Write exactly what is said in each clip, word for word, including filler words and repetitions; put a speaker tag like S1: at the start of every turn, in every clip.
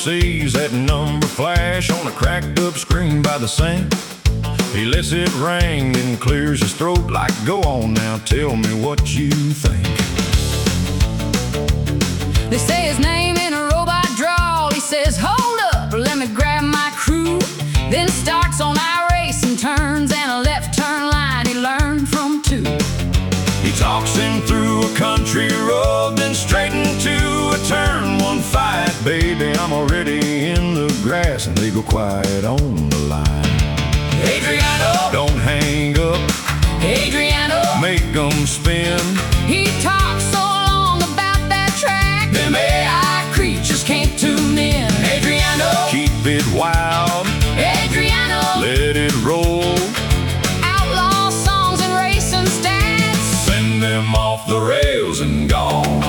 S1: sees that number flash on a cracked up screen by the sink. He lets it ring and clears his throat like, go on now, tell me what you think.
S2: They say his name in a robot drawl. He says, hold up, let me grab my crew. Then starts on our racing turns and a left turn line he learned from two.
S1: He talks him through a country road, then straight into a turn. One fight, baby, I'm already in the grass, and they go quiet on the line.
S2: Adriano,
S1: don't hang up.
S2: Adriano,
S1: make 'em spin.
S2: He talks so long about that track, them A I creatures can't tune in. Adriano,
S1: keep it wild.
S2: Adriano,
S1: let it roll.
S2: Outlaw songs and racing stats,
S1: send them off the rails and gone.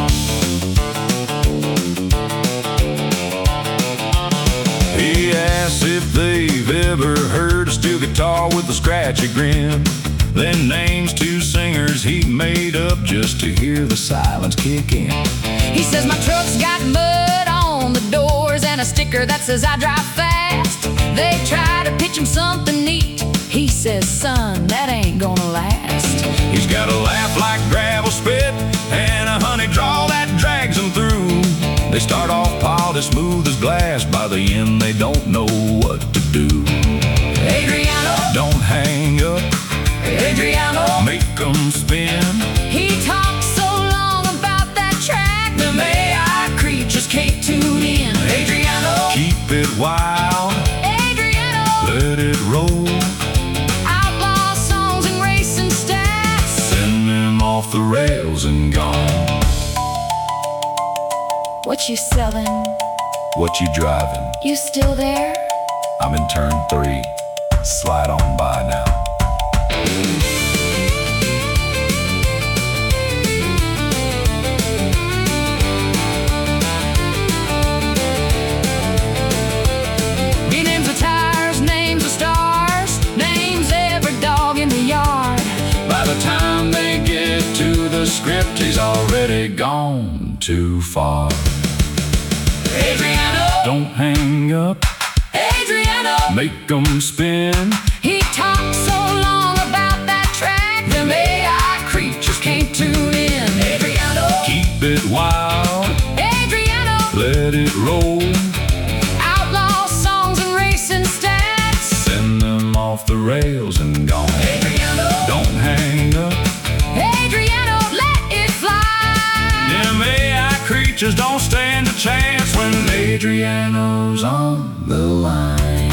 S1: He asks if they've ever heard a steel guitar with a scratchy grin, then names two singers he made up just to hear the silence kick in.
S2: He says my truck's got mud on the doors and a sticker that says I drive fast. They try to pitch him something neat. He says, son, that ain't gonna last.
S1: He's got a laugh like gravel spit and a honey draw that drags him through. They start off piled as smooth as glass. By the end they don't know what to do.
S2: Adriano,
S1: don't hang up.
S2: Adriano,
S1: make 'em spin.
S2: He talks so long about that track, them A I creatures can't tune in. Adriano,
S1: keep it wild.
S2: Adriano,
S1: let it roll.
S2: Outlaw songs and racing stats,
S1: send them off the rails and gone.
S2: What you selling?
S1: What you driving?
S2: You still there?
S1: I'm in turn three. Slide on by now.
S2: He names the tires, names the stars, names every dog in the yard.
S1: By the time they get to the script, he's already gone too far.
S2: Adriano,
S1: don't hang up.
S2: Adriano,
S1: make 'em spin.
S2: He talks so long about that track, them A I creatures can't tune in. Adriano,
S1: keep it wild.
S2: Adriano,
S1: let it roll.
S2: Outlaw songs and racing stats,
S1: send them off the rails and gone.
S2: Adriano,
S1: don't hang up.
S2: Adriano, let it fly.
S1: Them A I creatures don't stand a chance when Adriano's on the line.